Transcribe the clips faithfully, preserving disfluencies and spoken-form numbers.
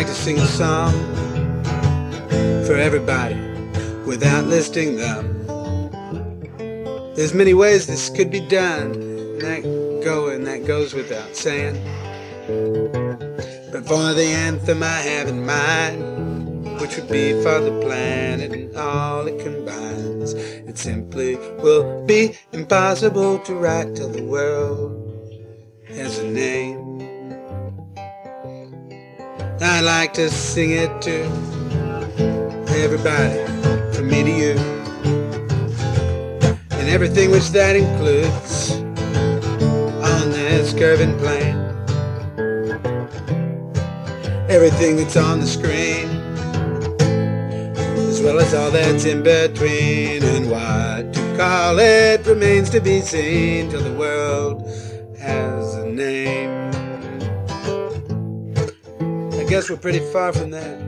like to sing a song for everybody without listing them. There's many ways this could be done, and that go and that goes without saying. But for the anthem I have in mind, which would be for the planet and all it combines, it simply will be impossible to write till the world has a name. I like to sing it to everybody, from me to you, and everything which that includes on this curving plane. Everything that's on the screen, as well as all that's in between, and what to call it remains to be seen till the world has a name. I guess we're pretty far from that,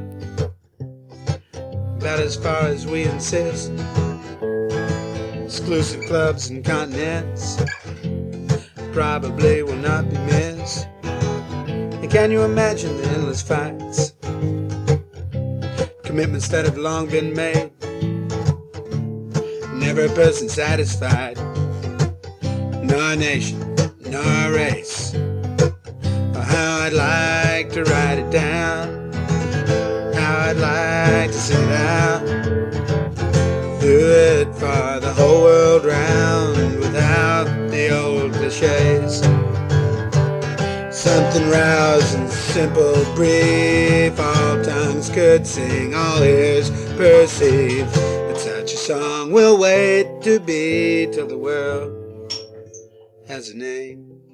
about as far as we insist. Exclusive clubs and continents probably will not be missed. And can you imagine the endless fights, commitments that have long been made, never a person satisfied, nor a nation, nor a race. Oh, how I'd like to write it down, how I'd like to sing it out, do it for the whole world round without the old cliches. Something rousing, simple, brief, all tongues could sing, all ears perceive. But such a song will wait to be till the world has a name.